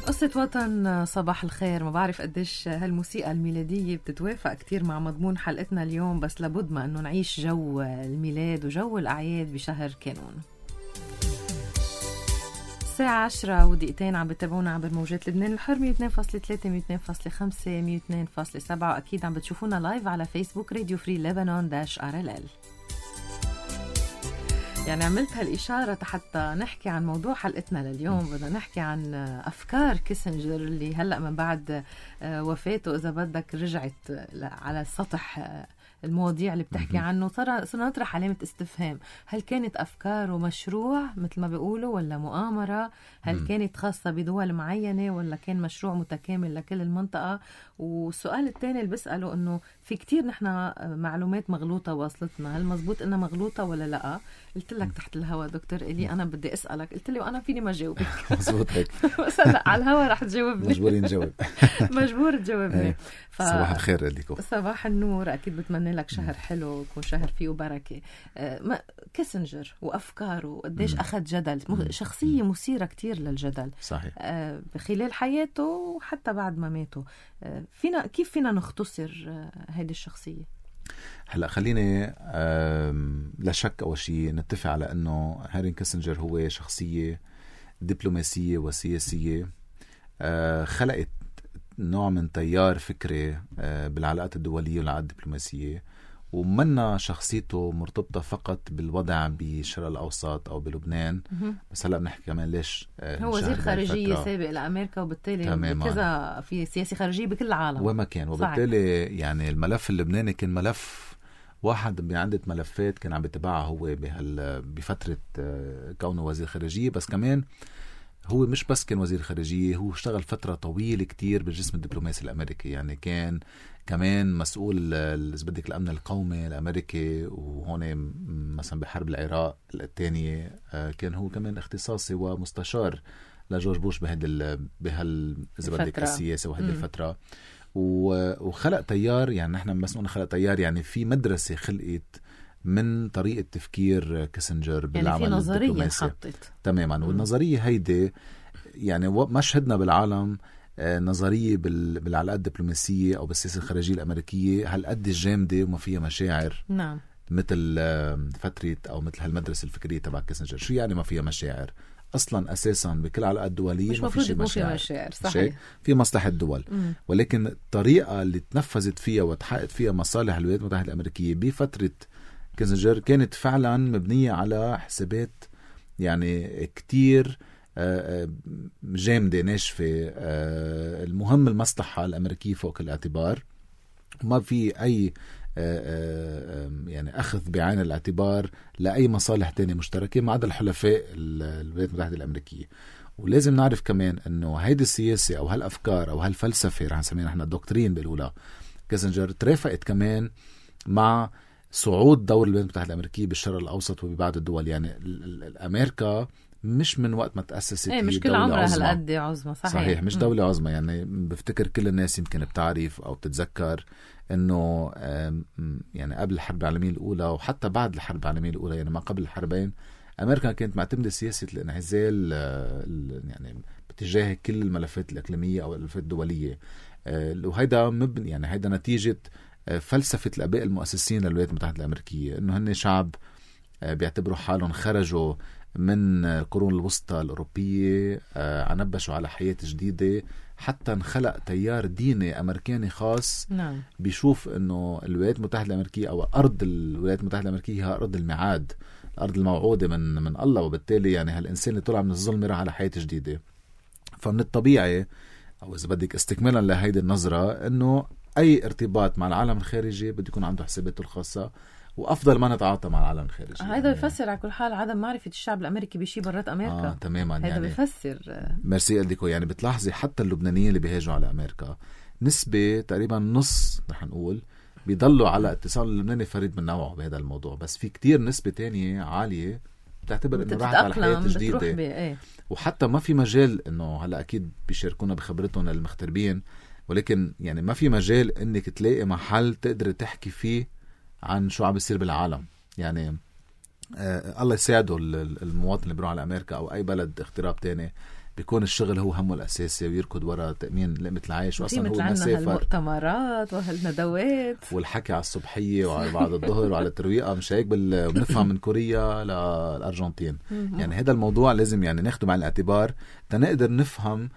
قصة وطن صباح الخير. ما بعرف قديش هالموسيقى الميلادية بتتوافق كتير مع مضمون حلقتنا اليوم، بس لابد ما أنه نعيش جو الميلاد وجو الأعياد بشهر كانون. الساعة 10:02 عم بتابعونا عبر موجات لبنان الحر 102.3 102.5 102.7، وأكيد عم بتشوفونا لايف على فيسبوك راديو فري لبنان -RLL. يعني عملت هالإشارة حتى نحكي عن موضوع حلقتنا لليوم. بدنا نحكي عن أفكار كيسنجر اللي هلأ من بعد وفاته إذا بدك رجعت على السطح المواضيع اللي بتحكي عنه. صرنا نطرح علامة استفهام: هل كانت أفكاره مشروع مثل ما بيقولوا ولا مؤامرة؟ هل كانت خاصة بدول معينة ولا كان مشروع متكامل لكل المنطقة؟ والسؤال الثاني اللي بسأله إنه في كتير نحن معلومات مغلوطة واصلتنا، هل مزبوط إنها مغلوطة ولا لا؟ قلت لك تحت الهواء دكتور إلي أنا بدي أسألك، قلت لي وأنا فيني ما جاوبك. مزبوط هيك. بس هلا على الهواء رح تجاوبني. مجبورين نجاوب. مجبور تجاوبني. صباح الخير لكم. صباح النور. أكيد بتمنى لك شهر حلو، يكون شهر فيه بركة. كيسنجر وأفكاره قديش أخذ جدل، شخصية مثيرة كتير للجدل. صحيح. خلال حياته وحتى بعد ما ماته. كيف فينا نختصر هذه الشخصية؟ هلا خليني لا شك أول شيء نتفق على أنه هنري كيسنجر هو شخصية دبلوماسية وسياسية خلقت نوع من تيار فكري بالعلاقات الدولية والعلاقات الدبلوماسية، ومنا شخصيته مرتبطة فقط بالوضع بالشرق الأوسط أو بلبنان. بس هلأ بنحكي كمان ليش هو وزير خارجية سابق لأمريكا، وبالتالي كذا في سياسة خارجية بكل العالم وما كان، وبالتالي يعني الملف اللبناني كان ملف واحد من عدة ملفات كان عم بيتبعها هو بفترة كونه وزير خارجية. بس كمان هو مش بس كان وزير خارجية، هو اشتغل فترة طويلة كتير بالجسم الدبلوماسي الأمريكي. يعني كان كمان مسؤول إذا بدك الأمن القومي الأمريكي، وهون مثلا بحرب العراق الثانية كان هو كمان اختصاصي ومستشار لجورج بوش إذا بدك السياسة وهذه الفترة. وخلق تيار، يعني نحن مسؤولنا خلق تيار، يعني في مدرسة خلقت من طريقة تفكير كيسنجر بالعمل يعني في نظرية الدبلوماسي. تماما. والنظرية هيدي يعني مشهدنا بالعالم نظرية بالعلاقات الدبلوماسية أو بالسياسة الخارجية الأمريكية هالقد جامدة وما فيها مشاعر. نعم. مثل فترة أو مثل هالمدرسة الفكرية تبع كيسنجر. شو يعني ما فيها مشاعر؟ أصلا أساسا بكل العلاقات الدولية ما فيش مشاعر. صحيح. في مصلحة الدول. ولكن الطريقة اللي تنفذت فيها وتحققت فيها مصالح الولايات المتحدة الأمريكية بفترة كيسنجر كانت فعلا مبنية على حسابات يعني كتير جامدة ناشفة. المهم المصلحة الأمريكية فوق الاعتبار، وما في أي يعني أخذ بعين الاعتبار لأي مصالح تانية مشتركة ما عدا الحلفاء الولايات المتحدة الأمريكية. ولازم نعرف كمان أنه هيدي السياسة أو هالأفكار أو هالفلسفة رح نسميها نحن الدكترين بالأولى كيسنجر ترافقت كمان مع صعود دور الولايات المتحدة الأمريكية بالشرق الأوسط وببعض الدول. يعني الأمريكا مش من وقت ما تأسست مش كل عمرها هالقد عظمى. صحيح. مش دولة عظمى. يعني بفتكر كل الناس يمكن بتعرف أو بتتذكر أنه يعني قبل الحرب العالمية الأولى وحتى بعد الحرب العالمية الأولى، يعني ما قبل الحربين، أمريكا كانت معتمدة سياسة الانعزال يعني باتجاه كل الملفات الإقليمية أو الملفات الدولية. وهيدا يعني هيدا نتيجة فلسفة الآباء المؤسسين للولايات المتحدة الأمريكية، إنه هن شعب بيعتبروا حالهم خرجوا من القرون الوسطى الأوروبية، عنبشوا على حياة جديدة، حتى انخلق تيار ديني أمريكاني خاص. نعم. بيشوف إنه الولايات المتحدة الأمريكية أو أرض الولايات المتحدة الأمريكية هي أرض الميعاد، الأرض الموعودة من الله. وبالتالي يعني هالإنسان اللي طلع من الظلم راح على حياة جديدة. فمن الطبيعي أو إذا بدك استكمالا لهيدي النظرة إنه أي ارتباط مع العالم الخارجي بده يكون عنده حساباته الخاصة، وأفضل ما نتعاطى مع العالم الخارجي. هذا بيفسر على كل حال عدم معرفة الشعب الأمريكي بشيء برات أمريكا. تماما. هذا يعني بيفسر. ميرسي قديكو. يعني بتلاحظي حتى اللبنانيين اللي بيهاجوا على أمريكا نسبة تقريبا نص رح نقول بيضلوا على اتصال اللبناني فريد من نوعه بهذا الموضوع. بس في كتير نسبة تانية عالية بتعتبر انه راحت على حياة جديدة. وحتى ما في مجال انه هلا اكيد بيشاركونا بخبرتهم المغتربين، ولكن يعني ما في مجال انك تلاقي محل تقدر تحكي فيه عن شو عم بيصير بالعالم. يعني الله يساعده المواطن اللي بيروح على امريكا او اي بلد اغتراب تاني، بيكون الشغل هو همه الأساسي ويركض وراء تأمين لقمة العيش، وأصلا هو مثل عنا مسافر هالمؤتمرات وهالندوات والحكي على الصبحية وعلى بعد الظهر وعلى الترويقة. مش هيك بنفهم من كوريا للأرجنتين. يعني هذا الموضوع لازم يعني ناخده مع الاعتبار تنقدر نفهم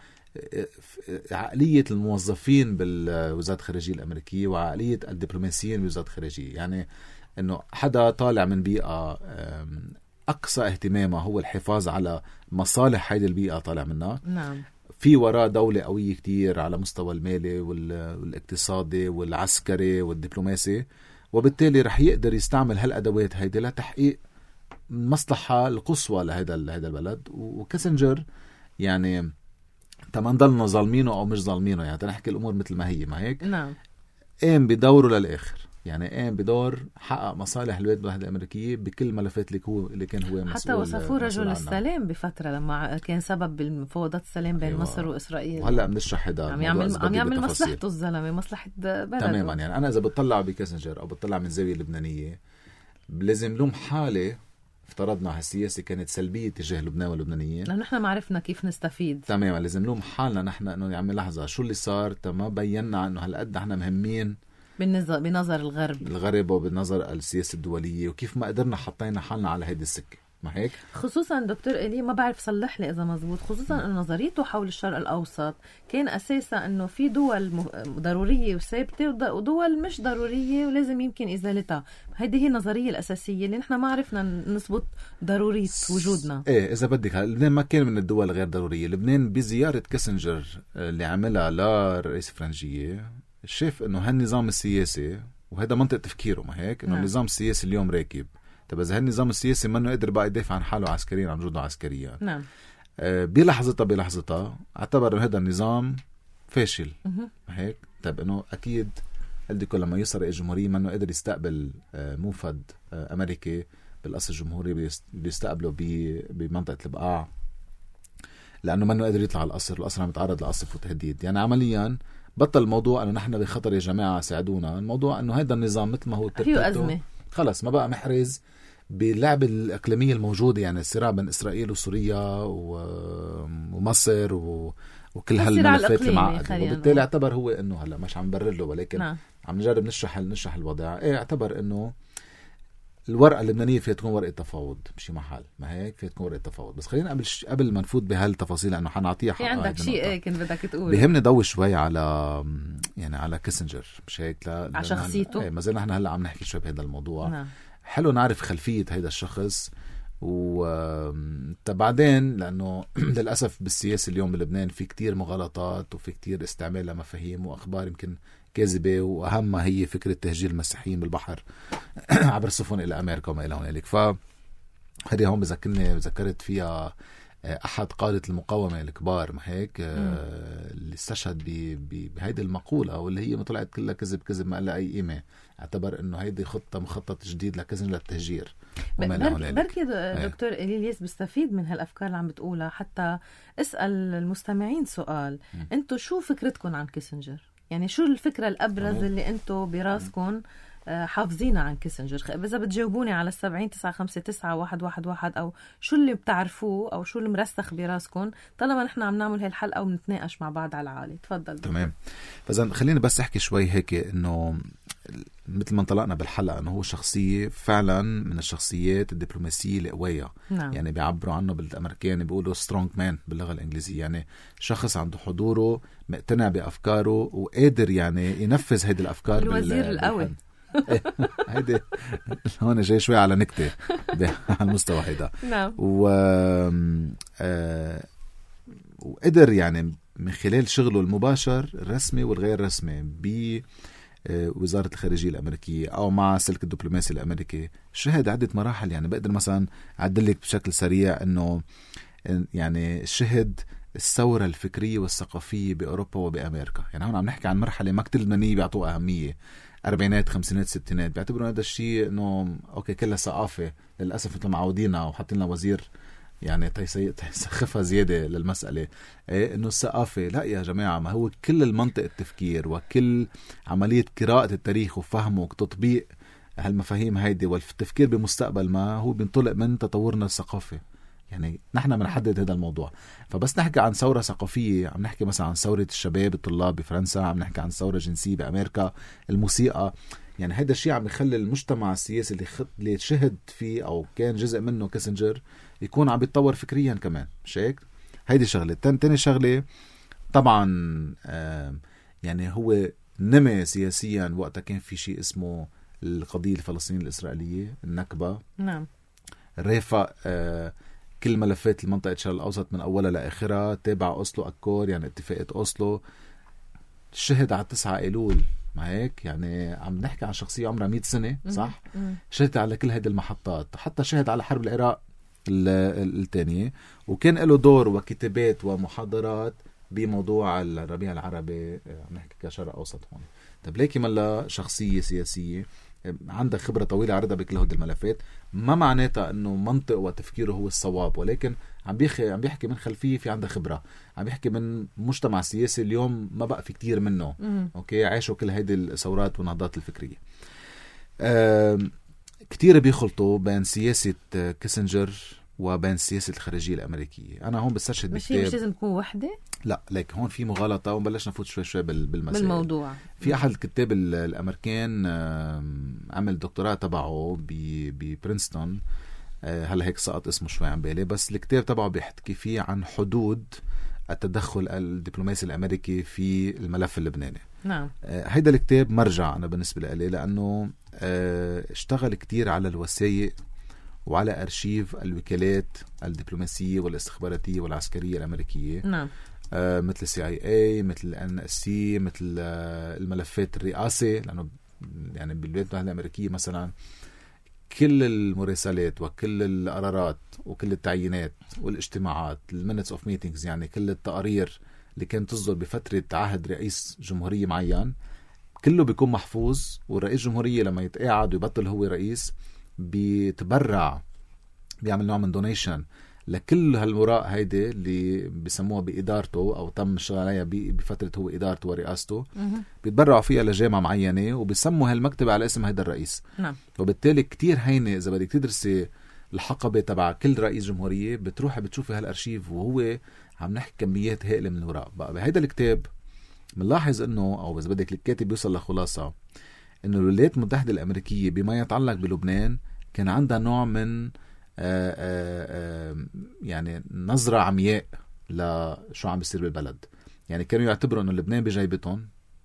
عقلية الموظفين بالوزارة الخارجية الأمريكية وعقلية الدبلوماسيين بوزارة الخارجية. يعني إنه حدا طالع من بيئة أقصى اهتمامه هو الحفاظ على مصالح هذه البيئة طالع منها. نعم. في وراء دولة قوية كتير على مستوى المالي والاقتصادي والعسكري والدبلوماسي، وبالتالي رح يقدر يستعمل هالأدوات هيدي لتحقيق المصلحة القصوى لهذا البلد. وكيسنجر يعني تما نضلنا ظالمينه أو مش ظالمينه، يعني تنحكي الأمور مثل ما هي، ما هيك؟ نعم. قام بدوره للآخر، يعني قام بدور حقق مصالح الولايات المتحدة الأمريكية بكل الملفات اللي كان هو مسؤول. حتى وصفوه رجل السلام بفترة لما كان سبب بالمفاوضات السلام بين مصر وإسرائيل. وهلا بنشرح هذا عم يعمل مصلحته الزلمة، مصلحة بلده تماما. يعني أنا إذا بتطلع بكيسنجر أو بتطلع من زاوية لبنانية لازم لوم حالة افترضنا هالسياسة كانت سلبية تجاه لبنان واللبنانيين، لأنه نحن ما عرفنا كيف نستفيد. تماما. لازم لوم حالنا نحن إنه يعمل لحظة شو اللي صار ما بينا إنه هالقد نحن مهمين بنظر الغرب وبنظر السياسة الدولية، وكيف ما قدرنا حطينا حالنا على هيدي السكة، ما هيك؟ خصوصا دكتور إلي ما بعرف صلح لي إذا مزبوط، خصوصا أن نظريته حول الشرق الأوسط كان أساسا أنه في دول ضرورية وثابتة ودول مش ضرورية ولازم يمكن إزالتها. هيدي هي النظرية الأساسية اللي نحن ما عرفنا نثبت ضرورية وجودنا. إيه إذا بدك، لبنان ما كان من الدول غير ضرورية. لبنان بزيارة كيسنجر اللي عملها لرئيس فرنجية شاف إنه هالنظام السياسي، وهذا منطق تفكيره، ما هيك؟ إنه النظام السياسي اليوم راكب. طب إذا هالنظام السياسي منه قادر بقى يدافع عن حاله عسكريا عن وجوده عسكريا، نعم، بلحظتها اعتبر إنه هذا النظام فاشل، ما هيك؟ طب إنه أكيد هلديكو لما يصير الجمهورية منه قادر يستقبل موفد أمريكي بالقصر الجمهوري بيستقبله بمنطقة البقاع، لأنه منه قادر يطلع على القصر متعرض لقصف وتهديد. يعني عمليا بطل الموضوع أنه نحن بخطر يا جماعة ساعدونا. الموضوع أنه هذا النظام مثل ما هو فيه أزمة، خلص ما بقى محرز باللعبة الإقليمية الموجودة، يعني الصراع بين إسرائيل وسوريا ومصر وكل هالملفات المعقدة. وبالتالي اعتبر هو أنه هلا مش عم برر له، ولكن عم نجرب نشرح الوضع. اعتبر أنه الورقة اللبنانية فيها تكون ورقة تفاوض بشي محل، ما هيك؟ فيها تكون ورقة تفاوض. بس خلينا قبل ما نفوت بهالتفاصيل لأنه حنعطيها حقها. عندك شيء كنت بدك تقول؟ بيهمني ضوي شوي على كيسنجر، مش هيك؟ على شخصيته. ما زلنا احنا هلا عم نحكي شوي بهذا الموضوع. نعم. حلو نعرف خلفية هيدا الشخص بعدين، لأنه للأسف بالسياسة اليوم بلبنان في كتير مغالطات وفي كتير استعمال لمفاهيم وأخبار يمكن كاذبة، وأهمها هي فكرة تهجير المسيحيين بالبحر عبر السفن إلى أمريكا وما إلى هنالك. فهذه هون ذكرت فيها أحد قادة المقاومة الكبار، ما هيك؟ اللي استشهد بهيدي المقولة، واللي هي طلعت كلها كذب ما لها أي قيمة. اعتبر إنه هيدي مخطط جديد لكيسنجر للتهجير. بركي دكتور إلياس بيستفيد من هالأفكار اللي عم بتقولها. حتى اسأل المستمعين سؤال، أنتوا شو فكرتكم عن كيسنجر؟ يعني شو الفكرة الأبرز اللي أنتوا براسكم حافظينها عن كيسنجر؟ إذا بتجاوبوني على 70-959-111 أو شو اللي بتعرفوه أو شو اللي مرسخ براسكم، طالما نحن عم نعمل هالحلقة وبنتناقش مع بعض على العالي. تفضل. تمام. فإذا خليني بس أحكي شوي هيك، إنه مثل ما انطلقنا بالحلقة إنه هو شخصية فعلا من الشخصيات الدبلوماسية القوية. نعم. يعني بيعبروا عنه بالأمريكان بيقولوا strong man باللغة الإنجليزية، يعني شخص عنده حضوره، مقتنع بأفكاره وقادر يعني ينفذ هيدي الأفكار. الوزير القوي. هيدي هون جاي شوي على نكتة على المستوى هيدا. نعم. وقدر يعني من خلال شغله المباشر الرسمي والغير رسمي بوزارة الخارجية الأمريكية أو مع سلك الدبلوماسي الأمريكي شهد عدة مراحل. يعني بقدر مثلا أعدلك بشكل سريع إنه يعني شهد الثورة الفكرية والثقافية بأوروبا وبأمريكا. يعني هون عم نحكي عن مرحلة ما كتير لبنانية بيعطوها أهمية، أربعينات خمسينات ستينات، بيعتبروا هذا الشيء إنه أوكي كلها ثقافة. للأسف مثل معودينا وحاطين لنا وزير يعني تسخفها زيادة للمسألة، إنه الثقافة. لا يا جماعة، ما هو كل المنطق التفكير وكل عملية قراءة التاريخ وفهمه وتطبيق هالمفاهيم هيدي والتفكير بمستقبل ما هو بينطلق من تطورنا الثقافي. يعني نحن بنحدد هذا الموضوع. فبس نحكي عن ثورة ثقافية، عم نحكي مثلا عن ثورة الشباب الطلاب بفرنسا، عم نحكي عن ثورة جنسية بأمريكا، الموسيقى، يعني هذا الشيء عم يخلي المجتمع السياسي اللي شهد فيه أو كان جزء منه كيسنجر يكون عم يتطور فكريا كمان، مش هيك؟ هيدي شغلة. تاني شغلة طبعا يعني هو نمى سياسيا وقتها كان في شيء اسمه القضية الفلسطينية الإسرائيلية، النكبة. نعم. رافق كل ملفات المنطقة الشرق الأوسط من أولها لآخرها، تابع أوسلو أكور، يعني اتفاقية أوسلو. شهد على 9 أيلول، ما هيك؟ يعني عم نحكي عن شخصية عمرها 100 سنة، صح؟ شهد على كل هذه المحطات، حتى شهد على حرب العراق الثانية، وكان له دور وكتابات ومحاضرات بموضوع الربيع العربي، عم نحكي كشرق أوسط هون. طب ليكي ملا شخصية سياسية عندها خبرة طويلة عرضها بكل هذه الملفات، ما معناتها انه منطق وتفكيره هو الصواب، ولكن عم بيحكي من خلفية في عندها خبرة، عم بيحكي من مجتمع سياسي اليوم ما بقى في كتير منه. اوكي، عاشوا كل هذه الثورات والنهضات الفكرية. كتير بيخلطوا بين سياسة كيسنجر وبين سياسة الخارجية الأمريكية. أنا هون بستشهد بكتاب، مش لازم تكون وحدة. لا، لك هون في مغالطة ونبلش نفوت شوي بالموضوع. في أحد الكتاب الأمريكان عمل دكتوراه تبعه ببرينستون، هلا هيك سقط اسمه شوي عن بالي، بس الكتاب تبعه بيحكي فيه عن حدود التدخل الدبلوماسي الأمريكي في الملف اللبناني. نعم. هيدا الكتاب مرجع أنا بالنسبة لي، لأنه اشتغل كتير على الوثائق وعلى أرشيف الوكالات الدبلوماسية والاستخباراتية والعسكرية الأمريكية. نعم. مثل CIA، مثل NSC، مثل الملفات الرئاسة، لأنه يعني بالولايات المتحدة الأمريكية مثلا كل المراسلات وكل القرارات وكل التعيينات والاجتماعات، المينتس اوف ميتينجز، يعني كل التقارير اللي كانت تصدر بفترة عهد رئيس جمهورية معين كله بيكون محفوظ. والرئيس الجمهورية لما يتقاعد ويبطل هو رئيس بيتبرع، بيعمل نوع من دونيشن لكل هالوراء هيدي اللي بيسموها بإدارته أو تم الشغل عليها بفترة هو إدارته ورئاسته. بيتبرعوا فيها لجامعة معينة وبيسموا هالمكتبة على اسم هيدا الرئيس. نعم. وبالتالي كتير هينة إذا بدك تدرسي الحقبة تبع كل رئيس جمهورية بتروحي بتشوفي هالأرشيف، وهو عم نحكي كميات هائلة من الوراء. بقى بهيدا الكتاب منلاحظ إنه، أو إذا بدك الكاتب بيوصل لخلاصة إنه الولايات المتحدة الأمريكية بما يتعلق بلبنان كان عندها نوع من يعني نظرة عمياء لشو عم بيصير بالبلد. يعني كانوا يعتبروا انه لبنان بجيبتهم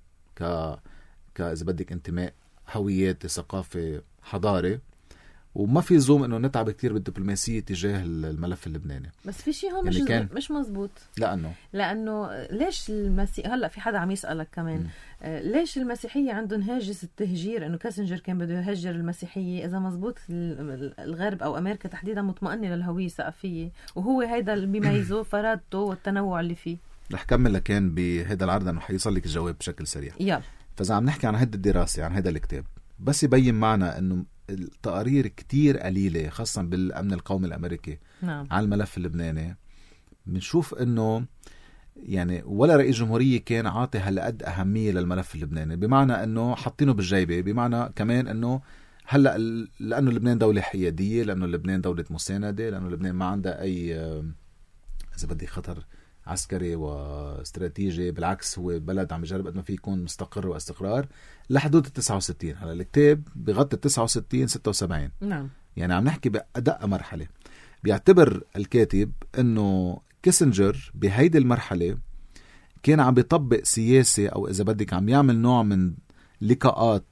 إذا بدك انتماء هويات ثقافة حضارة، وما في زوم انه نتعب كتير بالدبلوماسية تجاه الملف اللبناني. بس في شيء هون يعني مش مزبوط. لانه ليش هلا في حدا عم يسألك كمان ليش المسيحية عندهم هاجس التهجير، انه كيسنجر كان بده يهجر المسيحية، اذا مزبوط الغرب او امريكا تحديدا مطمئنة للهوية الثقافية، وهو هيدا اللي بيميزه فرادته والتنوع اللي فيه. رح كمل لكن بهذا العرض انه حيوصل لك الجواب بشكل سريع. يلا. فاذا عم نحكي عن هيدا الدراسة، عن هذا الكتاب، بس يبين معنا انه التقارير كتير قليلة خاصة بالأمن القومي الأمريكي. نعم. على الملف اللبناني بنشوف انه يعني ولا رئيس جمهورية كان عاطي هالقد أهمية للملف اللبناني، بمعنى انه حاطينه بالجيبة، بمعنى كمان انه هلا لانه لبنان دولة حيادية، لانه لبنان دولة مساندة، لانه لبنان ما عندها اي اذا بدي خطر عسكري واستراتيجي، بالعكس هو بلد عم يجرب قد ما فيه يكون مستقر واستقرار لحدود 69. هلا الكتاب بغطي 69 76. نعم. يعني عم نحكي بأدق مرحلة. بيعتبر الكاتب انه كيسنجر بهيدي المرحلة كان عم بيطبق سياسة، او اذا بدك عم يعمل نوع من لقاءات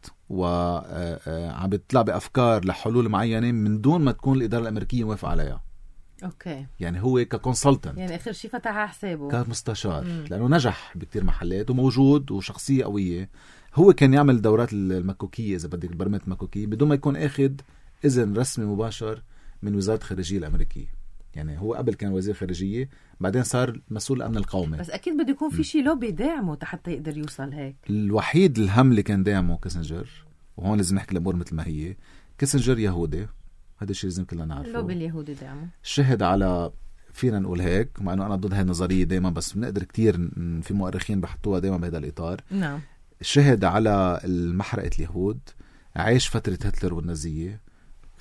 وعم بيطلع بأفكار لحلول معينة من دون ما تكون الإدارة الأمريكية موافقة عليها. اوكي. يعني هو ككونسلتنت، يعني اخر شيء فتح على حسابه كمستشار، لانه نجح بكتير محلات وموجود وشخصيه قويه. هو كان يعمل دورات المكوكيه اذا بدك، البرامات المكوكيه، بدون ما يكون اخذ اذن رسمي مباشر من وزاره الخارجيه الامريكيه. يعني هو قبل كان وزير خارجيه، بعدين صار مسؤول الامن القومي. بس اكيد بده يكون في شيء لوبي داعمه حتى يقدر يوصل هيك. الوحيد الهم اللي كان داعمه كيسنجر، وهون لازم نحكي الامور مثل ما هي، كيسنجر يهودي، هذا الشيء لازم كلنا نعرفه. اللوبي اليهودي داعمه. شهد على، فينا نقول هيك، مع انه انا ضد هاي النظريه دائما، بس بنقدر كتير في مؤرخين بحطوها دائما بهذا الاطار. نعم. شهد على محرقه اليهود، عايش فتره هتلر والنازيه،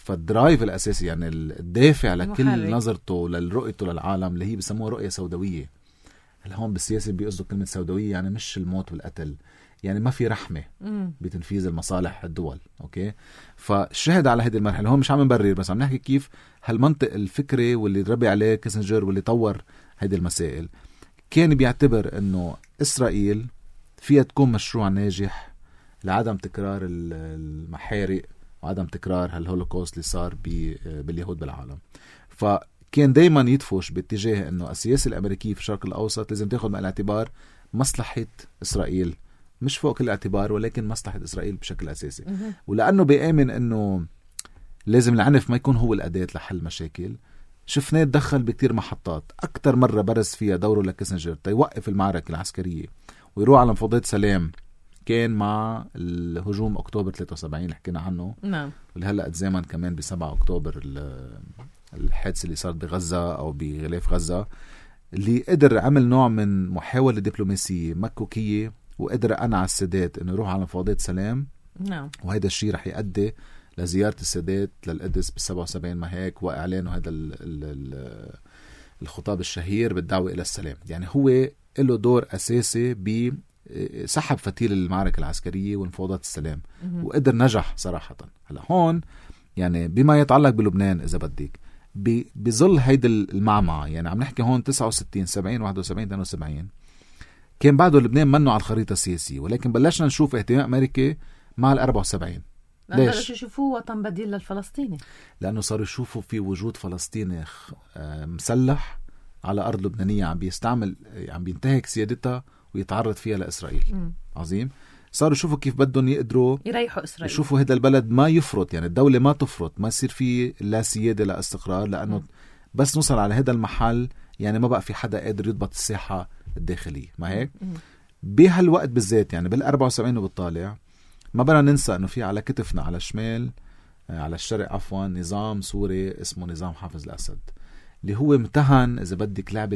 فالدرايف الاساسي يعني الدافع لكل المحرك. نظرته لرؤيته للعالم اللي هي بسموها رؤية سوداوية. هلا هون بالسياسة بيقصدوا كلمة سوداوية يعني مش الموت والقتل، يعني ما في رحمة بتنفيذ المصالح الدول. اوكي، فشهد على هذه المرحلة. هون مش عم نبرر، بس عم نحكي كيف هالمنطق الفكري واللي ربي عليه كيسنجر واللي طور هذه المسائل كان بيعتبر انه اسرائيل فيها تكون مشروع ناجح لعدم تكرار المحارق وعدم تكرار هالهولوكوست اللي صار باليهود بالعالم. فكان دايما يدفش باتجاه انه السياسة الامريكية في الشرق الاوسط لازم تاخذ من الاعتبار مصلحة اسرائيل، مش فوق كل الاعتبار ولكن مصلحة اسرائيل بشكل اساسي. ولانه بيآمن انه لازم العنف ما يكون هو الاداة لحل مشاكل، شفناه تدخل بكتير محطات. اكتر مرة برز فيها دوره لكيسنجر تيوقف المعركة العسكرية ويروح على مفاوضات سلام كان مع الهجوم أكتوبر 73 اللي حكينا عنه. نعم. واللي هلأ تزامن كمان ب7 أكتوبر الحادث اللي صار بغزة أو بغلاف غزة، اللي قدر عمل نوع من محاولة دبلوماسية مكوكية وقدر أنعى السادات إنه يروح على مفاوضات سلام. نعم. وهذا الشيء رح يؤدي لزيارة السادات للقدس بال77 ما هيك، وإعلانه هذا الخطاب الشهير بالدعوة إلى السلام. يعني هو له دور أساسي بسحب فتيل المعركة العسكرية ومفاوضات السلام، وقدر نجح صراحة. هلا هون يعني بما يتعلق بلبنان إذا بدك بظل هيدا المعمعة، يعني عم نحكي هون 69 70 71 72 كان بعده لبنان منه على الخريطة السياسية، ولكن بلشنا نشوف اهتمام أمريكي مع 74. ليش؟ يشوفوه وطن بديل للفلسطيني، لأنه صاروا يشوفوا في وجود فلسطيني مسلح على أرض لبنانية عم بينتهك سيادتها ويتعرض فيها لإسرائيل. عظيم. صاروا يشوفوا كيف بدهم يقدروا يريحوا إسرائيل، يشوفوا هذا البلد ما يفرط، يعني الدولة ما تفرط، ما يصير فيه لا سيادة لا استقرار، لأنه بس نوصل على هذا المحل يعني ما بقى في حدا قادر يضبط الساحة الداخلية. ما هيك؟ بهالوقت بالذات يعني بال74 وبالطالع ما بدنا ننسى انه في على كتفنا على الشمال على الشرق عفوا نظام سوري اسمه نظام حافظ الأسد، اللي هو امتهن اذا بدك لعبة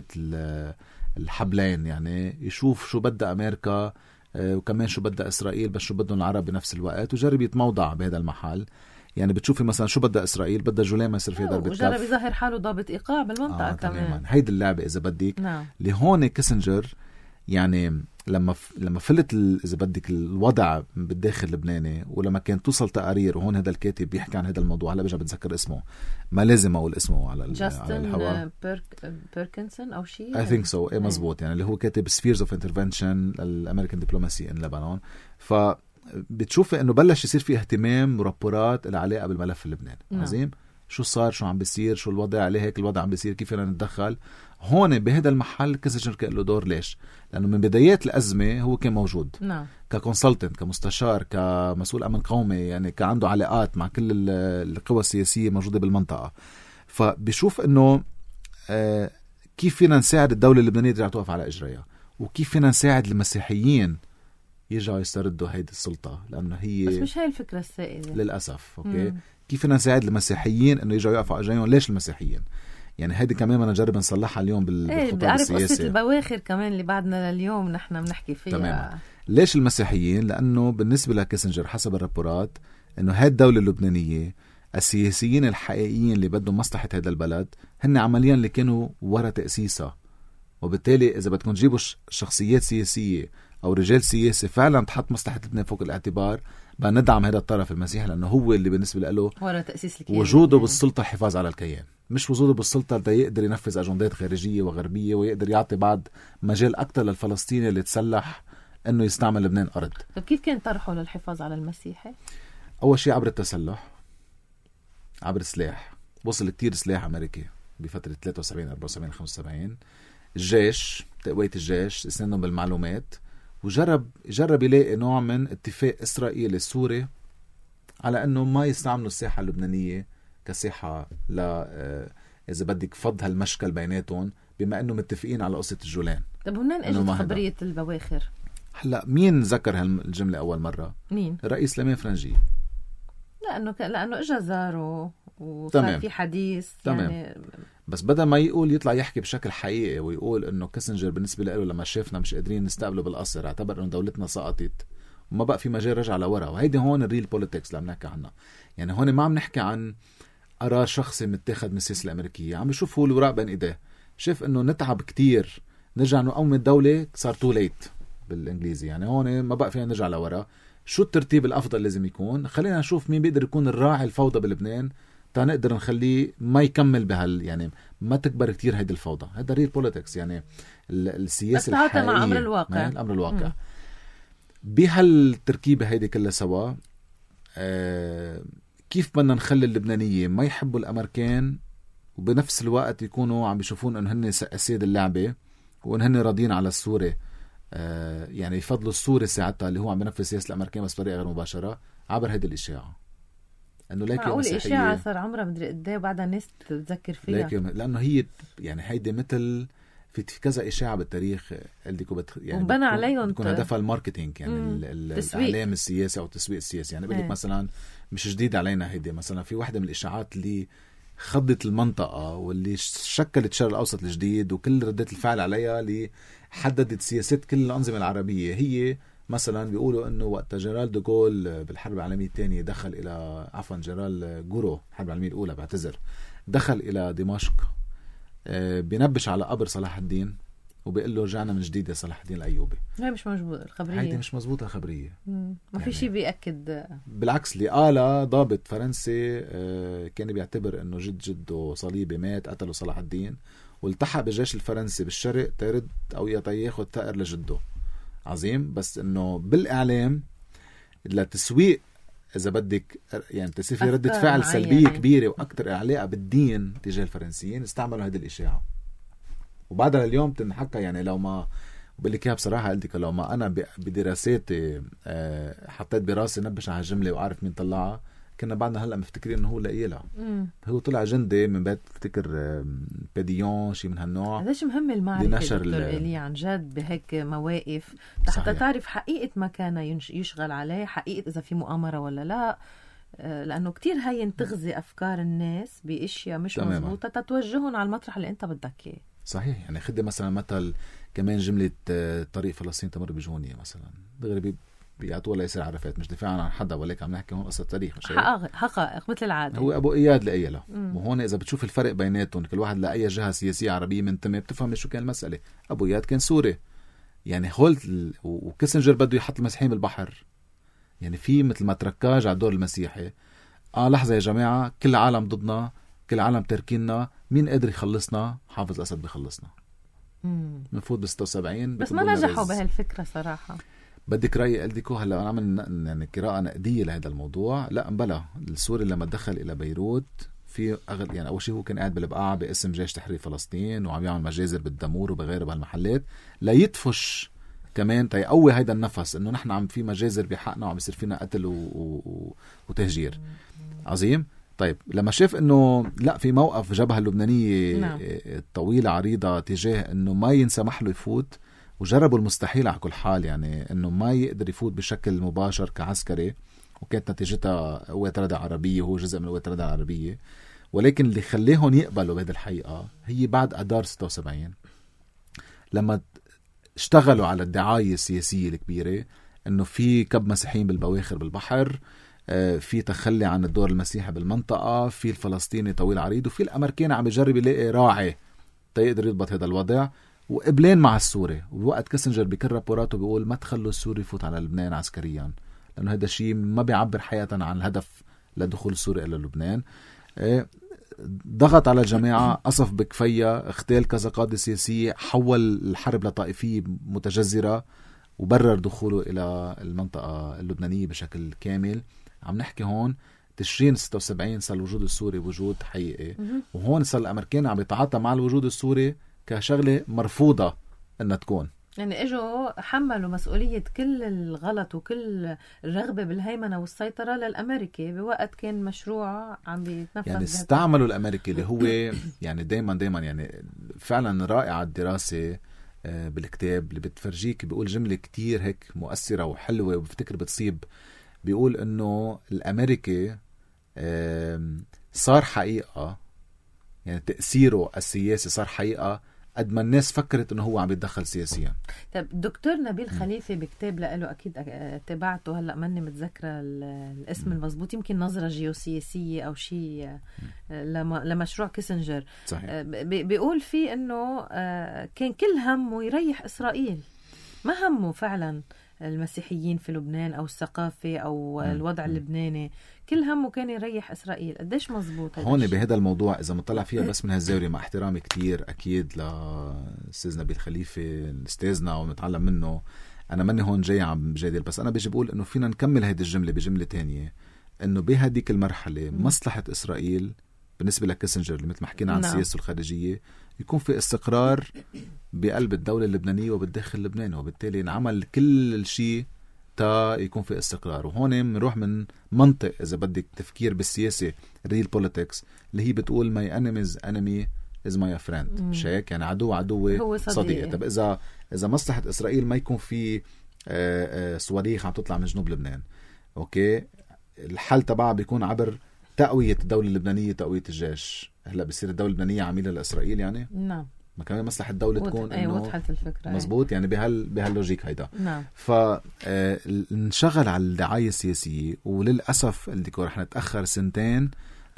الحبلين، يعني يشوف شو بدها امريكا وكمان شو بدها اسرائيل، بس شو بدهم العرب بنفس الوقت، وجرب يتموضع بهذا المحل. يعني بتشوفي مثلا شو بدها اسرائيل، بدها جولان ما يصير فيها ضربة كف، وجرب يظهر حاله ضابط ايقاع بالمنطقة كمان. هيدي اللعبة اذا بدك. نعم. لهون كيسنجر يعني لما فلت اذا بدك الوضع بالداخل اللبناني، ولما كانت توصل تقارير، وهون هذا الكاتب بيحكي عن هذا الموضوع، هلا برجع بتذكر اسمه، ما لازم اقول اسمه على جاستن بيركنسون او شيء I think so. مزبوط. يعني اللي هو كاتب Spheres of Intervention الامريكان دبلوماسي ان لبنان. فبتشوفي انه بلش يصير في اهتمام ورابورات العلاقه بالملف اللبناني. عظيم. شو صار، شو عم بيصير، شو الوضع عليه، هيك الوضع عم بيصير، كيف بدنا نتدخل. هون بهذا المحل كيسنجر كان له دور. ليش؟ لأنه من بدايات الأزمة هو كان موجود. نعم. ككونسلتنت، كمستشار، كمسؤول أمن قومي، يعني كان عنده علاقات مع كل القوى السياسية موجودة بالمنطقة. فبشوف إنه كيف فينا نساعد الدولة اللبنانية ترجع توقف على إجريها، وكيف فينا نساعد المسيحيين يرجعوا يستردوا هيدي السلطة، لأنه هي بس مش هاي الفكرة السائدة للأسف. أوكي. كيف فينا نساعد المسيحيين إنه يرجعوا يقفوا على إجريهم. ليش المسيحيين؟ يعني هيدي كمان بدنا نجرب نصلحها اليوم بالخطاب السياسي. قصة البواخر كمان اللي بعدنا لليوم نحن بنحكي فيها. تماما. ليش المسيحيين؟ لأنه بالنسبة لكيسنجر حسب الرابورات إنه هاي الدولة اللبنانية السياسيين الحقيقيين اللي بدهم مصلحة هذا البلد هن عمليا اللي كانوا وراء تأسيسها. وبالتالي إذا بدكم تجيبوا شخصيات سياسية أو رجال سياسي فعلا تحط مصلحة لبنان فوق الاعتبار، بندعم هذا الطرف المسيحي، لأنه هو اللي بالنسبة له وراء تأسيس الكيان، وجوده بالسلطة الحفاظ على الكيان، مش وجوده بالسلطة لدى يقدر ينفذ أجندات خارجية وغربية ويقدر يعطي بعض مجال أكتر للفلسطيني اللي تسلح أنه يستعمل لبنان أرض. طب كيف كان طرحه للحفاظ على المسيحي؟ أول شيء عبر التسلح، عبر السلاح. وصل كتير سلاح أمريكي بفترة 73 74 75. الجيش، تقوية الجيش، استنادهم بالمعلومات، وجرب يلاقي نوع من اتفاق إسرائيلي السوري على أنه ما يستعملوا الساحة اللبنانية كساحة إذا بدك فض هالمشكل بيناتهم، بما أنه متفقين على قصة الجولان. طب هنان اجت خبرية البواخر. هلا مين ذكر هالجملة أول مرة؟ مين؟ الرئيس لمين فرنجي. لأنه إجا زاره وصار في حديث. تمام. يعني بس بدل ما يطلع يحكي بشكل حقيقي ويقول انه كيسنجر بالنسبة له لما شافنا مش قادرين نستقبله بالقصر اعتبر انه دولتنا سقطت وما بقى في مجال رجع لورا. وهيدي هون الريل بوليتكس اللي عم نحكي عنها. يعني هون ما عم نحكي عن قرار شخصي متاخد من السياسة الأمريكية، عم بشوف هو الوراق بين إيديه، شايف إنه نتعب كتير نرجع نقوم الدولة، صار تو ليت بالإنجليزي. يعني هون ما بقى فينا نرجع لورا، شو الترتيب الأفضل لازم يكون، خلينا نشوف مين بيقدر يكون الراعي الفوضى بلبنان تا نقدر نخليه ما يكمل يعني ما تكبر كتير هيدي الفوضى. هذا ريل بوليتكس، يعني السياسة الحقيقية مع أمر الواقع. الأمر الواقع بهالتركيبة هيدي كلها سوا. كيف بدنا نخلي اللبنانية ما يحبوا الأمريكان وبنفس الوقت يكونوا عم بيشوفون أنه هن أسياد اللعبة وأن هن راضين على السوري، يعني يفضلوا السوري ساعتها اللي هو عم بنفذ سياسة الأمريكان بس بطريقة غير مباشرة عبر هيدي الإشاعة. إنه ليك معقول إشاعة صار عمرها مدري قديه وبعدها الناس تتذكر فيها، لأنه هي يعني هيدي مثل في كذا إشاعة بالتاريخ يعني وبنى عليهم بيكون هدفها الماركتينج، يعني الإعلام السياسي أو التسويق السياسي. يعني بقول لك مثلا مش جديد علينا هيدي، مثلا في واحدة من الإشاعات اللي خضت المنطقة واللي شكلت الشرق الأوسط الجديد وكل ردة الفعل عليها، اللي حددت سياسات كل الأنظمة العربية. هي مثلا بيقولوا انه وقت جنرال دوغول بالحرب العالمية الثانية دخل الى جنرال جورو الحرب العالمية الاولى بعتذر دخل الى دمشق، بينبش على قبر صلاح الدين وبيقول له رجعنا من جديد يا صلاح الدين الايوبي. هي مش مزبوطة الخبرية، هيدي مش مزبوطة الخبرية، ما في شيء بيأكد. بالعكس اللي قاله ضابط فرنسي كان بيعتبر انه جده صليبي مات قتله صلاح الدين والتحق بالجيش الفرنسي بالشرق ترد او ياخذ ثأر لجده. عظيم. بس انه بالاعلام لتسويق اذا بدك يعني تصير في ردة فعل سلبية كبيرة واكثر علاقة بالدين تجاه الفرنسيين، استعملوا هذه الاشاعة وبعدها لليوم تنحكى. يعني لو ما بقول لك بصراحة قلتك لو ما انا بدراساتي حطيت براسي نبش على الجملة وعارف مين طلعها كنا بعدنا هلا مفتكرين انه هو لقيلها. هو طلع جندي من بيت بفتكر بيديون شيء من هالنوع. قديش مهم المعرفة دكتور إلي عن جد بهيك مواقف حتى تعرف حقيقة ما كان يشغل عليه، حقيقة إذا في مؤامرة ولا لا، لأنه كتير هاي تغذي أفكار الناس بإشياء مش مزبوطة تتوجههم على المطرح اللي أنت بدك إياه. صحيح. يعني خدي مثلا مثل كمان جملة طريق فلسطين تمر بجونية مثلا دغري بيعطوها لياسر عرفات، مش دفاعا عن حدا ولكن عم نحكي هون قصة تاريخ مش حقائق مثل العادة. هو أبو إياد لقيلها. وهون إذا بتشوف الفرق بيناتهم كل واحد لأي جهة سياسية عربية منتمي بتفهم شو كان المسألة. أبو إياد كان سوري يعني هولت وكيسنجر بده يحط المسيحيين بالبحر، يعني في مثل ما تركاج على الدور المسيحي. لحظة يا جماعة كل العالم ضدنا، كل العالم تركينا، مين قادر يخلصنا؟ حافظ الأسد بيخلصنا. منفوت ب 76 بس ما نجحوا بهالفكرة صراحة. بدك رأيي قلدكو هلا أنا عمل يعني قراءة نقدية لهذا الموضوع. لا مبلا السوري لما دخل إلى بيروت في يعني أول شيء هو كان قاعد بالبقاع باسم جيش تحرير فلسطين وعم يعمل مجازر بالدمور وبغيره بهالمحلات لا يدفش كمان تيقوي هيدا النفس إنه نحن عم في مجازر بحقنا وعم يصير فينا قتل وتهجير. عظيم. طيب لما شاف إنه لا في موقف جبهة اللبنانية طويلة عريضة تجاه إنه ما ينسمح له يفوت، وجربوا المستحيل على كل حال، يعني انه ما يقدر يفوت بشكل مباشر كعسكري، وكانت نتيجتها قوات ردع عربية وهو جزء من قوات ردع العربية. ولكن اللي خليهم يقبلوا بهذه الحقيقة هي بعد أدار 76 لما اشتغلوا على الدعاية السياسية الكبيرة انه في كب مسيحيين بالبواخر بالبحر، في تخلي عن الدور المسيحي بالمنطقة، في الفلسطيني طويل عريض، وفي الأمريكان عم يجرب يلاقي راعي تيقدر يضبط هذا الوضع، وقبلين مع السوري. ووقت كيسنجر بكل رابوراته بيقول ما تخلوا السوري يفوت على لبنان عسكريا لأنه هذا شيء ما بيعبر حقيقة عن الهدف لدخول السوري إلى لبنان. ضغط على الجماعة، قصف بكفية، اغتال كذا قادة سياسية، حول الحرب لطائفية متجذرة وبرر دخوله إلى المنطقة اللبنانية بشكل كامل. عم نحكي هون تشرين 76 صار الوجود السوري وجود حقيقي، وهون صار الأمريكان عم يتعاطى مع الوجود السوري كشغلة مرفوضة أنها تكون. يعني اجوا حملوا مسؤولية كل الغلط وكل الرغبة بالهيمنة والسيطرة للأمريكي بوقت كان مشروع عم بيتنفذ. يعني استعملوا الأمريكي اللي هو يعني دايما يعني فعلا رائعة الدراسة بالكتاب اللي بتفرجيك. بيقول جملة كتير هيك مؤثرة وحلوة وبفتكر بتصيب. بيقول إنه الأمريكي صار حقيقة، يعني تأثيره السياسي صار حقيقة قد ما الناس فكرت انه هو عم يتدخل سياسيا. طب الدكتور نبيل خليفة بكتاب له أكيد تبعته، هلأ ماني متذكرة الاسم المضبوط، يمكن نظرة جيوسياسية أو شيء لمشروع كيسنجر. صحيح. بيقول فيه أنه كان كل همه يريح إسرائيل، ما همه فعلا المسيحيين في لبنان أو الثقافة أو الوضع اللبناني، كل همه كان يريح إسرائيل. قديش مزبوط هون بهذا الموضوع إذا مطلع فيها بس من هالزاوية، مع احترامي كتير أكيد لأستاذ نبيل خليفة أستاذنا ونتعلم منه، أنا ماني هون جاي عم بجادل، بس أنا بيجي بقول إنه فينا نكمل هيدي الجملة بجملة تانية، إنه بهديك المرحلة مصلحة إسرائيل بالنسبة لكيسنجر اللي مثل ما حكينا عن السياسة الخارجية يكون في استقرار بقلب الدولة اللبنانية وبالداخل اللبناني، وبالتالي نعمل كل شيء تا يكون في استقرار. وهون بنروح من منطق إذا بدك تفكير بالسياسة real politics اللي هي بتقول my enemy's enemy is my friend، مش هيك؟ يعني عدوي صديقي. طب إذا مصلحة إسرائيل ما يكون في صواريخ عم تطلع من جنوب لبنان، أوكي، الحل تبعها بيكون عبر تقوية الدولة اللبنانية، تقوية الجيش. هلا بصير الدولة اللبنانية عميلة لإسرائيل يعني؟ نعم. ما كمان مصلحة الدولة تكون إنه وضحت الفكرة مزبوط يعني بهاللوجيك هيدا. نعم. فنشغل على الدعاية السياسية، وللأسف الديكور رح نتأخر 2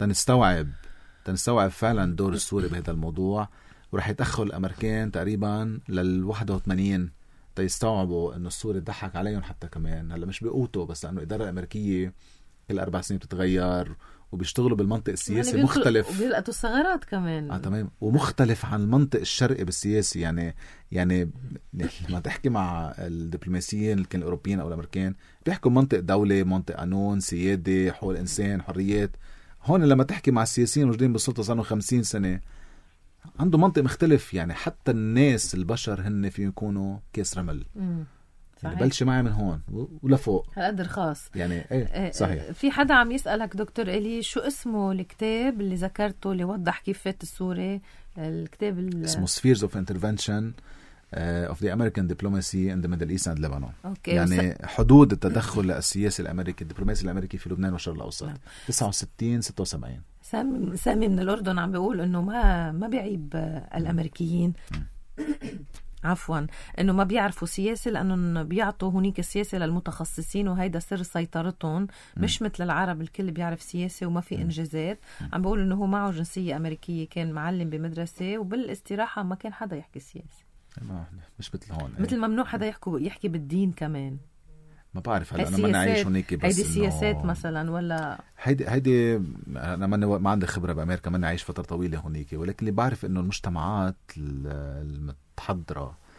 تنستوعب فعلا دور السوري بهذا الموضوع، ورح يتأخر الأمريكان تقريبا 81 تيستوعبوا إنه السوري ضحك عليهم حتى كمان. هلا مش بقوته بس لأنه الإدارة الأمريكية كل 4 سنين بتتغير وبيشتغلوا بالمنطق السياسي يعني مختلف، وبيلقطوا الثغرات كمان. تمام، ومختلف عن المنطق الشرقي بالسياسي. يعني لما تحكي مع الدبلوماسيين كان الأوروبيين أو الأمريكان بيحكوا منطق دولة، منطق قانون، سيادة، حقوق الإنسان، حريات. هون لما تحكي مع السياسيين موجودين بالسلطة صاروا 50 سنة عنده منطق مختلف. يعني حتى الناس البشر هن في يكونوا كيس رمل. يعني بلش معي من هون ولفوق هالقد رخاص يعني. ايه صحيح. في حدا عم يسألك دكتور إلي شو اسمه الكتاب اللي ذكرته اللي وضح كيف فات السوري؟ الكتاب اسمه Spheres of Intervention of the American Diplomacy in the Middle East and Lebanon. أوكي. يعني حدود التدخل السياسي الأمريكي، الدبلوماسي الأمريكي في لبنان والشرق الأوسط. 69-76. سامي من الأردن عم بيقول إنه ما بيعيب الأمريكيين عفوا انه ما بيعرفوا سياسة، لانه بيعطوا هنيك السياسة للمتخصصين وهيدا سر سيطرتهم، مش مثل العرب الكل بيعرف سياسة وما في انجازات. عم بقول انه هو معه جنسية امريكية، كان معلم بمدرسة وبالاستراحة ما كان حدا يحكي سياسة. مش مثل هون، مثل ممنوع حدا يحكي بالدين كمان. ما بعرف هلا انا ما نعيش هونيك، بس هيدي سياسات مثلا ولا هيدي انا ما عندي خبره بامريكا، ما نعيش فتره طويله هونيك، ولكن اللي بعرف انه المجتمعات المتحضره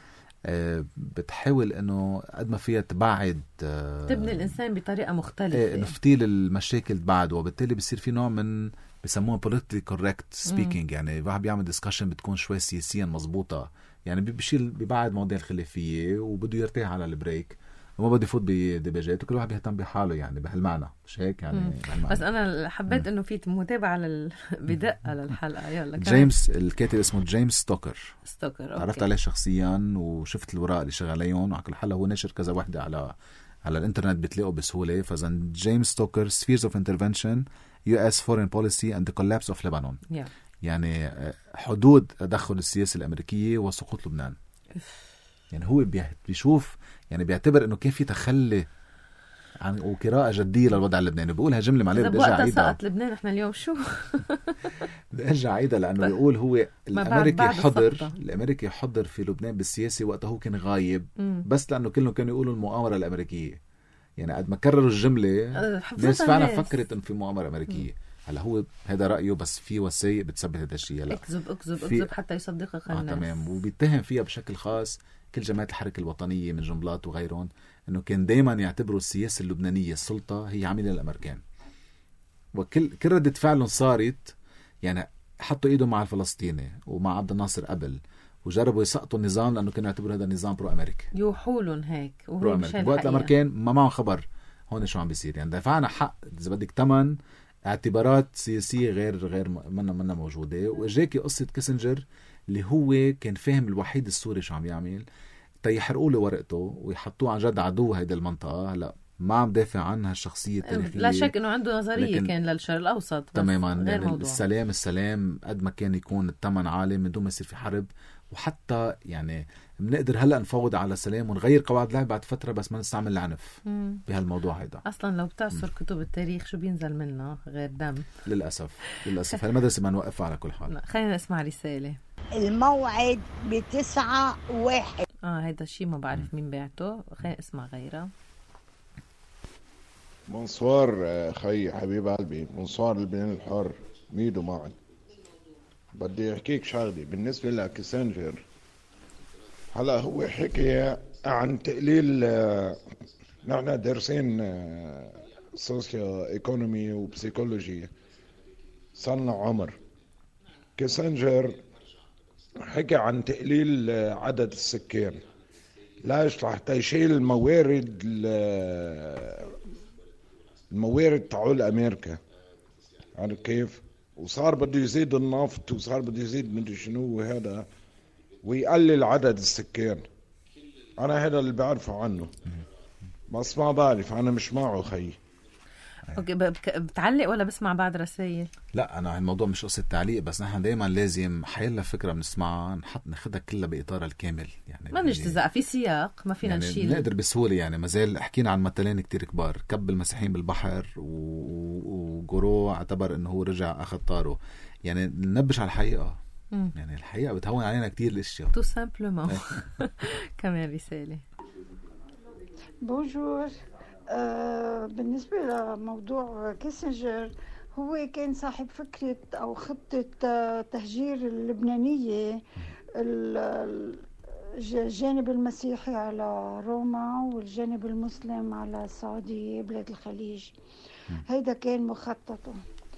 بتحاول انه قد ما فيها تبعد تبني الانسان بطريقه مختلفه، انه فتيل المشاكل بعد، وبالتالي بصير في نوع من بسموها politically correct speaking. يعني واحد بيعمل ديسكشن بتكون شوي سياسيا مزبوطه، يعني بيشيل ببعد مواضيع الخلافيه وبده يرتاح على البريك وما بده يفوت بدباجات، وكل واحد بيهتم بحاله يعني بهالمعنى، مش هيك يعني بس انا حبيت انه في متابعه بدقه للحلقه. يلا جيمس الكاتب اسمه جيمس ستوكر. أوكي. عرفت عليه شخصيا وشفت الوراق اللي شغال عليهم، وعلى كل حال هو نشر كذا وحده على الانترنت بتلاقوا بسهوله. فزن جيمس ستوكر Spheres of Intervention US Foreign Policy and the Collapse of Lebanon. يعني حدود تدخل السياسه الامريكيه وسقوط لبنان. يعني هو بيشوف، يعني بيعتبر انه كان في تخلي عن وقراءة جدية للوضع اللبناني. بقولها جملة معليه بدي ارجع عيدها. سقط لبنان احنا اليوم شو بدي ارجع عيدها لانه بيقول هو الامريكي حضر في لبنان بالسياسة وقتها هو كان غايب، بس لانه كلهم كانوا يقولوا المؤامرة الامريكية. يعني قد ما كرروا الجملة الناس فعلا فكرت انه في مؤامرة امريكية. هلا هو هذا رأيه، بس في وثائق بتثبت هذا الشيء. لا اكذب حتى يصدقك الناس. تمام. وبيتهم فيها بشكل خاص كل جماعات الحركة الوطنية من جنبلاط وغيرهم، انه كان دايما يعتبروا السياسة اللبنانية السلطة هي عاملة للامريكان، وكل ردة فعلهم صارت يعني حطوا ايدهم مع الفلسطيني ومع عبد الناصر قبل، وجربوا يسقطوا النظام لانه كانوا يعتبروا هذا النظام برو امريكا، يوحولهم هيك برو امريكا. وقت الامريكان ما معهم خبر هون شو عم بيصير. يعني دفعنا حق اذا بدك 8 اعتبارات سياسية غير منا موجودة. واجاكي قصة كيسنجر اللي هو كان فاهم الوحيد السوري شو عم يعمل، تيحرقوا له ورقته ويحطوه عن جد عدو هيدا المنطقة. هلا ما عم دافع عنها الشخصية التاريخية. لا شك انه عنده نظرية كان للشرق الاوسط تماما، غير يعني موضوع السلام قد ما كان يكون الثمن عالي من دون ما يصير في حرب. وحتى يعني بنقدر هلا نفوض على سلام ونغير قواعد اللعب بعد فترة، بس ما نستعمل العنف بهالموضوع هيدا. اصلا لو بتعصر كتب التاريخ شو بينزل منها غير دم؟ للاسف هالمدرسة ما نوقفها على كل حال. خلينا نسمع رسالة. الموعد ب9/1. هيدا الشيء ما بعرف مين بعته. خلينا اسمع غيرها. منصور خي حبيب قلبي، منصور لبنان الحر، ميدو معك. بدي احكيك شغلي بالنسبة لكيسنجر. هلا هو حكي عن تقليل، نحن دارسين سوسيو ايكونومي وبسيكولوجي صلنا عمر. كيسنجر حكي عن تقليل عدد السكان. ليش؟ لحتى يشيل الموارد تعول امريكا. عارف كيف؟ وصار بده يزيد النفط، وصار بده يزيد مدري شنو وهذا، ويقلل عدد السكان. انا هذا اللي بعرفه عنه، بس ما بعرف، انا مش معه خي. اوكي، بتعلق ولا بسمع بعد رسائل؟ لا، انا الموضوع مش قصة تعليق، بس نحن دايما لازم حيلا فكرة بنسمعها ناخدها كلها بإطارها الكامل. يعني ما نجتزق في سياق، ما فينا يعني نشيل. نقدر بسهولة، يعني مازال حكينا عن مثلين كتير كبار، كب المسيحيين بالبحر وجورو اعتبر انه هو رجع اخذ طاره. يعني ننبش على الحقيقة. يعني الحقيقة بتهون علينا كتير الاشياء. تو سامبلومون. كمان رسالة. بونجور. بالنسبة لموضوع كيسنجر، هو كان صاحب فكرة أو خطة تهجير اللبنانية، الجانب المسيحي على روما والجانب المسلم على السعودية بلاد الخليج. هيدا كان مخططه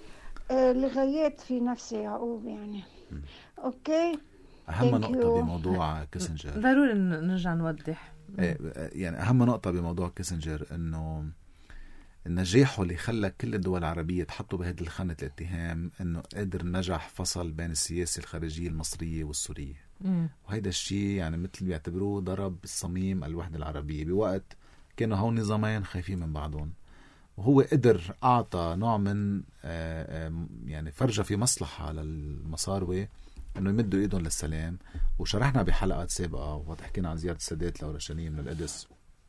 لغايات في نفس يعقوب يعني. أوكي، أهم نقطة بموضوع كيسنجر ضروري نرجع نوضح. يعني أهم نقطة بموضوع كيسنجر إنه نجاحه اللي خلى كل الدول العربية تحطوا بهذه الخانة الاتهام، إنه قدر نجح فصل بين السياسة الخارجية المصرية والسورية. وهيدا الشيء يعني مثل بيعتبروه ضرب الصميم الوحدة العربية بوقت كانوا هون نظامين خايفين من بعضهم، وهو قدر أعطى نوع من يعني فرجة في مصلحة للمصاروي انه يمدوا ايدهم للسلام. وشرحنا بحلقات سابقة وقت حكينا عن زيارة السادات لأورشليم من القدس،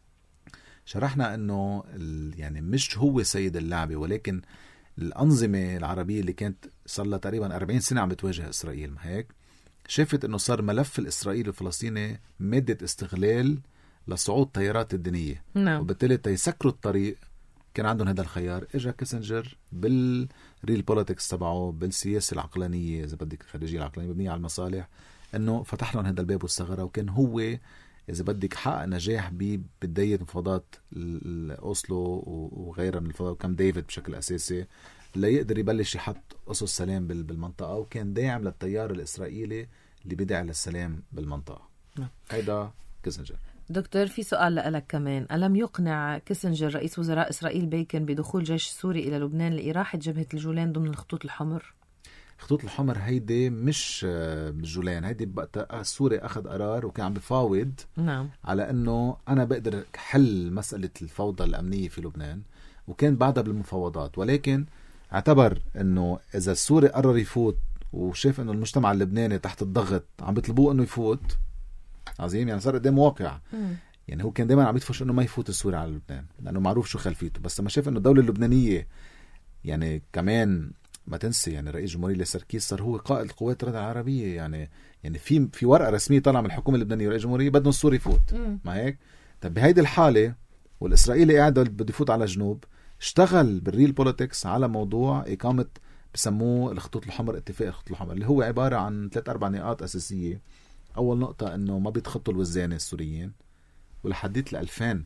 شرحنا انه يعني مش هو سيد اللعبة، ولكن الأنظمة العربية اللي كانت صار لها تقريبا 40 سنة عم بتواجه إسرائيل، ما هيك؟ شافت انه صار ملف الإسرائيلي الفلسطيني مادة استغلال لصعود طيارات الدينية. وبالتالي تيسكروا الطريق كان عندهم هذا الخيار. اجا كيسنجر بالريل بوليتكس تبعه، بالسياسة العقلانية إذا بدك، الخارجية العقلانية مبنية على المصالح، انه فتح لهم هذا الباب والثغرة. وكان هو إذا بدك حقق نجاح ببداية مفاوضات أوسلو وغيرها من المفاوضات، كم ديفيد بشكل أساسي ليقدر يبلش يحط أسس سلام بالمنطقة، وكان داعم للتيار الإسرائيلي اللي بدعي للسلام بالمنطقة. هيدا كيسنجر. دكتور، في سؤال لك كمان. ألم يقنع كيسنجر رئيس وزراء إسرائيل بيكن بدخول جيش سوري إلى لبنان لإراحة جبهة الجولان ضمن الخطوط الحمر؟ خطوط الحمر هيدي مش بالجولان، هيدي بقى سوريا أخذ قرار وكان عم بفاوض على أنه أنا بقدر حل مسألة الفوضى الأمنية في لبنان، وكان بعدها بالمفاوضات. ولكن اعتبر أنه إذا السوري قرر يفوت وشاف أنه المجتمع اللبناني تحت الضغط عم بيطلبوه أنه يفوت، عظيم، يعني صار قدام واقع. يعني هو كان دائما عم يدفش انه ما يفوت السوري على لبنان لانه معروف شو خلفيته، بس لما شاف انه الدوله اللبنانيه يعني كمان ما تنسي، يعني رئيس جمهورية سركيس صار هو قائد القوات الردع العربيه، يعني في ورقه رسميه طالعه من الحكومه اللبنانيه ورئيس الجمهوريه بدهم السوري يفوت. ما هيك؟ طب بهيدي الحاله والاسرائيلي قاعد بده يفوت على جنوب، اشتغل بالريل بوليتكس على موضوع اقامه بسموه الخطوط الحمر، اتفاق الخطوط الحمر، اللي هو عباره عن 3-4 نقاط اساسيه. أول نقطة إنه ما بيتخطوا الوزانة السوريين، ولحديت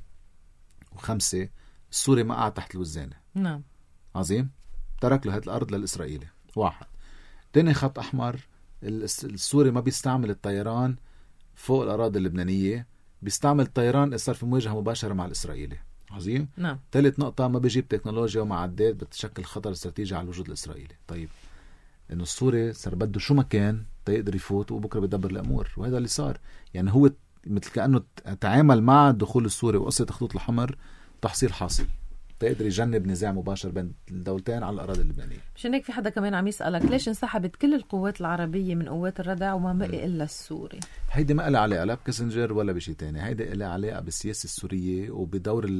2005 السوري ما قاعد تحت الوزانة. عظيم، ترك له هذه الأرض للإسرائيلي. واحد. تاني خط أحمر، السوري ما بيستعمل الطيران فوق الأراضي اللبنانية، بيستعمل الطيران صار في مواجهة مباشرة مع الإسرائيلي. عظيم. ثالث نقطة، ما بيجيب تكنولوجيا ومعدات بتشكل خطر استراتيجي على الوجود الإسرائيلي. طيب، إنه السوري صار بده شو مكان يقدر يفوت وبكره بيدبر الامور، وهذا اللي صار. يعني هو مثل كانه تعامل مع دخول السوري وقصه الخطوط الحمر تحصيل حاصل تقدر يجنب نزاع مباشر بين الدولتين على الأراضي اللبنانية. مشان هيك في حدا كمان عم يسألك ليش انسحبت كل القوات العربية من قوات الردع وما بقي إلا السوري؟ هيدي ما لها علاقة لا بكيسنجر ولا بشي تاني، هيدي لها علاقة بالسياسة السورية وبدور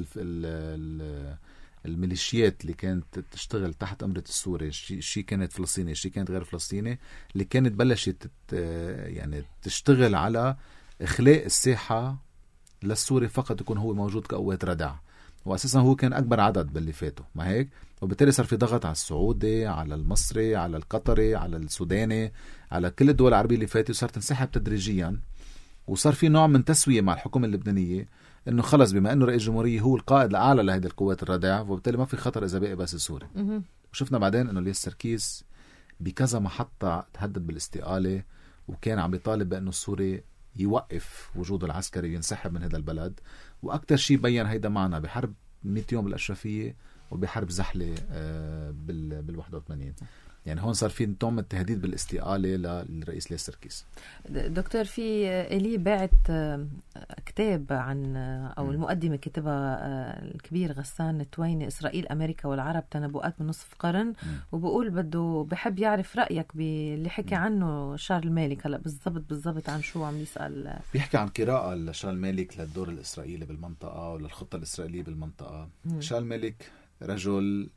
الميليشيات اللي كانت تشتغل تحت أمرة السوري، شي كانت فلسطيني شي كانت غير فلسطيني، اللي كانت بلشت يعني تشتغل على إخلاء الساحة للسوري فقط يكون هو موجود كقوات ردع، وأساسا هو كان أكبر عدد باللي فاتوا ما هيك، وبالتالي صار في ضغط على السعودي على المصري على القطري على السوداني على كل الدول العربية اللي فاتوا، وصارت تنسحب تدريجيا، وصار في نوع من تسوية مع الحكومة اللبنانية انه خلص بما انه رئيس الجمهورية هو القائد الاعلى لهذه القوات الردع، وبالتالي ما في خطر اذا بقي بس السوري. وشفنا بعدين انه الياس سركيس بكذا محطة تهدد بالاستقالة، وكان عم بيطالب بانه السوري يوقف وجوده العسكري وينسحب من هذا البلد، واكثر شيء بين هيدا معنا بحرب 100 يوم بالاشرفية وبحرب زحلة بال 81. يعني هون صار في نوع من التهديد بالاستقالة للرئيس الياس سركيس. دكتور في إلي باعت كتاب عن أو المقدمة كتبها الكبير غسان التويني إسرائيل أمريكا والعرب تنبؤات من نصف قرن، وبقول بحب يعرف رأيك باللي حكي عنه شارل مالك. هلأ بالضبط عن شو عم يسأل؟ بيحكي عن قراءة لشارل مالك للدور الإسرائيلي بالمنطقة وللخطة الإسرائيلية بالمنطقة. شارل مالك رجل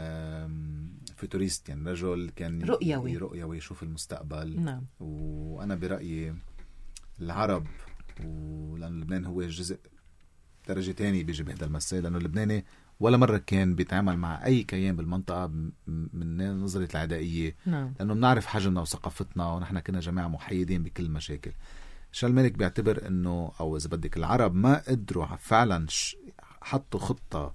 فيتوريست، يعني رجل كان رؤيوي يشوف المستقبل. نعم. وأنا برأيي العرب، ولأن لبنان هو جزء درجة تاني بيجي بهذا المسائل، لأنه اللبناني ولا مرة كان بيتعامل مع أي كيان بالمنطقة من نظرة العدائية. نعم. لأنه بنعرف حجمنا وثقافتنا ونحن كنا جماعة محايدين بكل المشاكل. شارل مالك بيعتبر أنه أو إذا بدك العرب ما قدروا فعلا حطوا خطة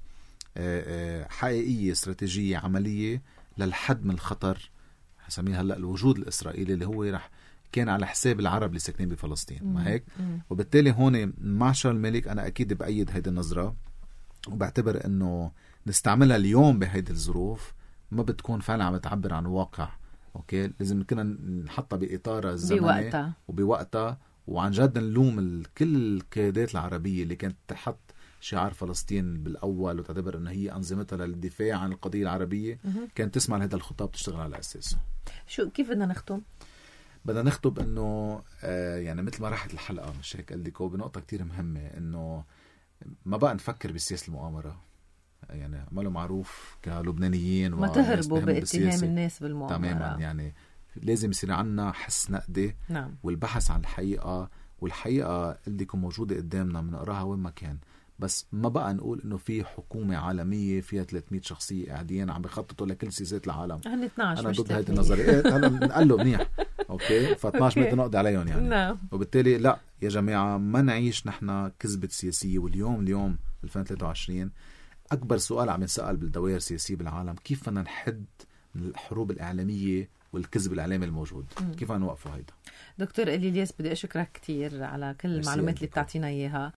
حقيقية استراتيجية عملية للحد من الخطر حسميها هلأ الوجود الإسرائيلي اللي هو رح كان على حساب العرب اللي ساكنين بفلسطين. ما هيك؟ وبالتالي هون مع شارل مالك أنا أكيد بأيد هيدي النظرة، وبعتبر أنه نستعملها اليوم بهيدي الظروف ما بتكون فعلا عم تعبر عن واقع. أوكي، لازم كنا نحطها بإطارها الزمني وبوقتها، وعن جد نلوم كل القيادات العربية اللي كانت تحط شعار فلسطين بالأول وتعتبر أنه هي أنظمتها للدفاع عن القضية العربية كانت تسمع لهذا الخطاب تشتغل على أساسه. كيف بدنا نختم؟ بدنا نخطب أنه يعني مثل ما راحت الحلقة مش هيك قال لك بنقطة كتير مهمة، أنه ما بقى نفكر بسياسة المؤامرة. يعني عمله معروف كلبنانيين ما تهربوا باتهام الناس بالمؤامرة تماما. يعني لازم يصير عنا حس نقدي. نعم. والبحث عن الحقيقة، والحقيقة اللي تكون موجودة قدامنا بنقراها وين ما كان، بس ما بقى نقول انه في حكومة عالمية فيها 300 شخصية قاعدين عم بيخططوا لكل سياسات العالم. انا ضد هذه النظرية. هلا نقول له منيح اوكي، ف 12 متر نقضي عليهم يعني. نعم. وبالتالي لا يا جماعة ما نعيش نحن كذبة سياسية. واليوم 2023 اكبر سؤال عم ينسأل بالدوائر السياسية بالعالم، كيف بدنا نحد من الحروب الإعلامية والكذب الإعلامي الموجود؟ كيف نوقفه هيدا؟ دكتور إلي الياس بدي أشكرك كتير على كل المعلومات اللي بتعطينا إياها.